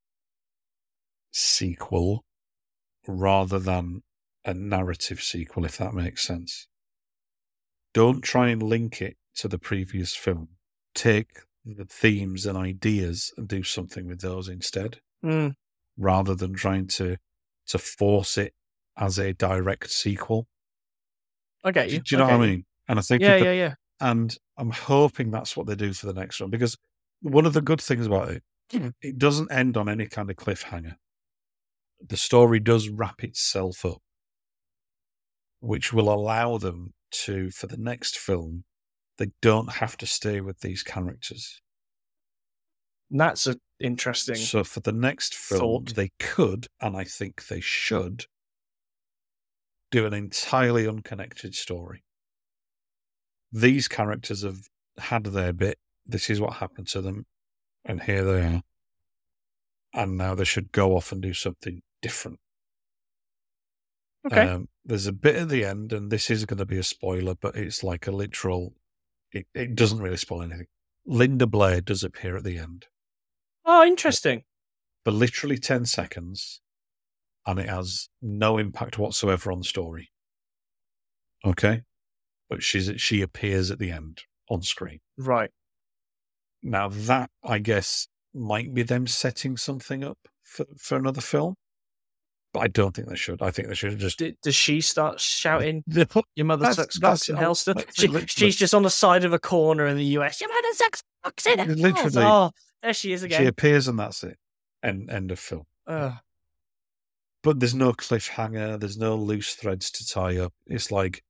sequel rather than a narrative sequel, if that makes sense. Don't try and link it to the previous film. Take the themes and ideas and do something with those instead, Mm. rather than trying to to force it as a direct sequel. I get Do, you. do you know I what I get mean? And I think Yeah, if the- yeah, yeah. and I'm hoping that's what they do for the next one, because one of the good things about it, it doesn't end on any kind of cliffhanger. The story does wrap itself up, which will allow them to, for the next film, they don't have to stay with these characters. And that's an interesting. So for the next film, thought. they could, and I think they should, do an entirely unconnected story. These characters have had their bit. This is what happened to them, and here they are. And now they should go off and do something different. Okay. Um, there's a bit at the end, and this is going to be a spoiler, but it's like a literal. It, it doesn't really spoil anything. Linda Blair does appear at the end Oh, interesting. for literally ten seconds, and it has no impact whatsoever on the story. Okay? But she's she appears at the end on screen. Right. Now, that, I guess, might be them setting something up for, for another film. But I don't think they should. I think they should just. D- does she start shouting, They put- your mother That's- sucks that's- cocks in hell stuff? like, She, literally- she's just on the side of a corner in the U S. Your mother sucks cocks in hell. Literally. Oh, there she is She again. appears and that's it. End, end of film. Ugh. But there's no cliffhanger. There's no loose threads to tie up. It's like,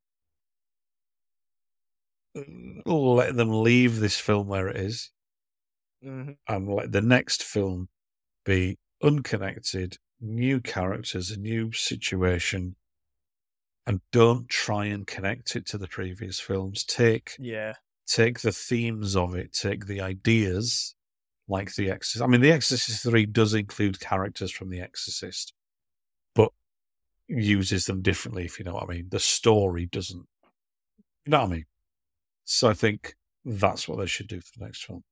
let them leave this film where it is Mhm. and let the next film be unconnected, new characters, a new situation, and don't try and connect it to the previous films. Take Yeah. take the themes of it, take the ideas, like The Exorcist. I mean, The Exorcist three does include characters from The Exorcist, but uses them differently, if you know what I mean. The story doesn't. You know what I mean? So I think that's what they should do for the next film.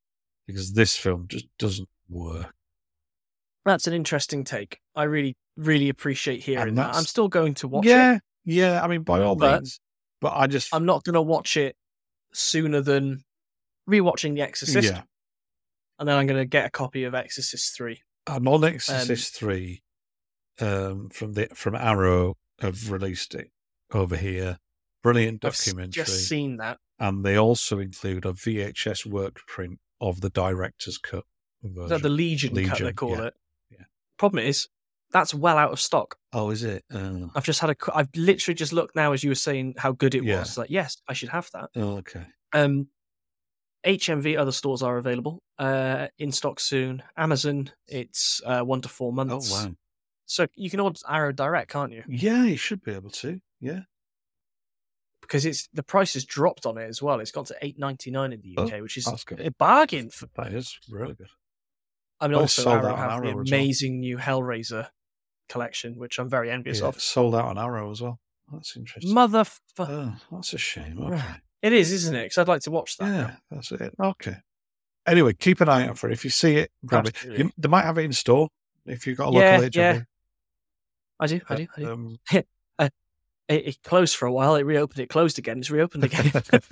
because this film just doesn't work. That's an interesting take. I really, really appreciate hearing And that. that's- I'm still going to watch yeah, it. yeah. I mean, by all But means, but I just I'm not going to watch it sooner than rewatching The Exorcist, yeah. and then I'm going to get a copy of Exorcist three. And on Exorcist three, um, from the from Arrow have released it over here. Brilliant I've s- documentary. just seen that. And they also include a V H S work print of the director's cut version. Is that the Legion, cut, Legion, they call yeah, it. yeah. Problem is, that's well out of stock. Oh, is it? Oh, I've just had a. qu- I've literally just looked now as you were saying how good it Yeah. was. Like, yes, I should have that. oh, okay. Um, H M V, other stores are available. Uh, in stock soon. Amazon, it's uh, one to four Oh, months. wow. So you can order Arrow direct, can't you? Yeah, you should be able to. Yeah. Because it's the price has dropped on it as well. It's gone to eight ninety nine in the U K, Oh, which is that's good. a bargain. For, That is really good. I mean, Well, it's also sold Arrow out on have the Arrow as well. amazing new Hellraiser collection, which I'm very envious Yeah, of. it's sold out on Arrow as well. That's interesting. Mother, Oh, that's a shame. Okay. it is, isn't it? Because I'd like to watch that. Yeah, now. that's it. Okay. Anyway, keep an eye out for it. If you see it, grab it. Absolutely. You, they might have it in store if you've got a Yeah, local H M V. yeah. I do, I do, I do. Um, It, it closed for a while. It reopened. It closed again. It's reopened again.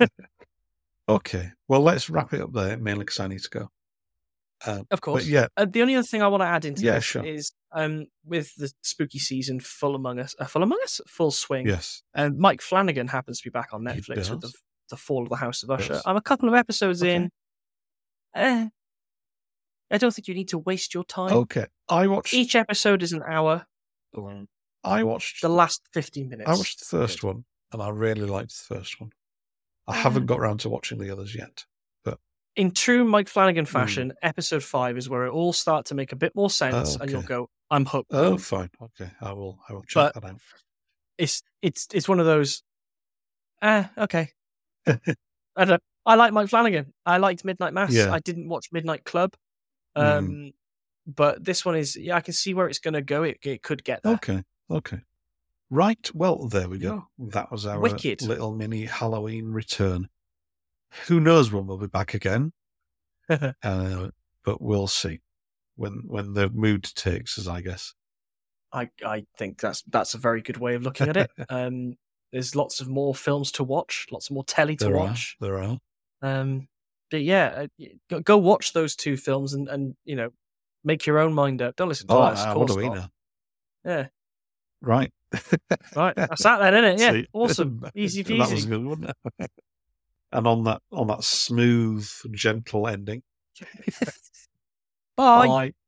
okay. Well, let's wrap it up there, mainly because I need to go. Um, Of course. but yeah, Uh, the only other thing I want to add into Yeah, this sure. is um, with the spooky season full among us, uh, full among us, full swing. yes. And Mike Flanagan happens to be back on He Netflix with the, does. the Fall of the House of Usher. Does. I'm a couple of episodes Okay. in. Eh, I don't think you need to waste your time. Okay. I watched. Each episode is an hour. I watched. The last fifteen minutes. I watched the first one, and I really liked the first one. I haven't got around to watching the others yet. In true Mike Hmm. Flanagan fashion, episode five is where it all starts to make a bit more sense, Oh, and you'll okay. go, "I'm hooked." Oh, fine. Okay, I will. I will check But- that out. It's it's it's one of those. Ah, okay. I don't. I like Mike Flanagan. I liked Midnight Mass. Yeah. I didn't watch Midnight Club. Mhm. Um, but this one is. Yeah, I can see where it's going to go. It it could get there. Okay. Okay. Right. Well, there we go. That was our Wicked. little mini Halloween return. Who knows when we'll be back again? uh, but we'll see when when the mood takes us, I guess. I I think that's that's a very good way of looking at it. Um, there's lots of more films to watch, lots more telly to There watch. are. There are. Um, but yeah, uh, y- go, go watch those two films and and you know make your own mind up. Don't listen to Oh, us. nah, of what course do we not. know? Yeah, Right. right. That's that then, isn't it? Yeah, See? awesome, easy That was peasy. good, wasn't it? And on that on that smooth, gentle ending. Bye. Bye.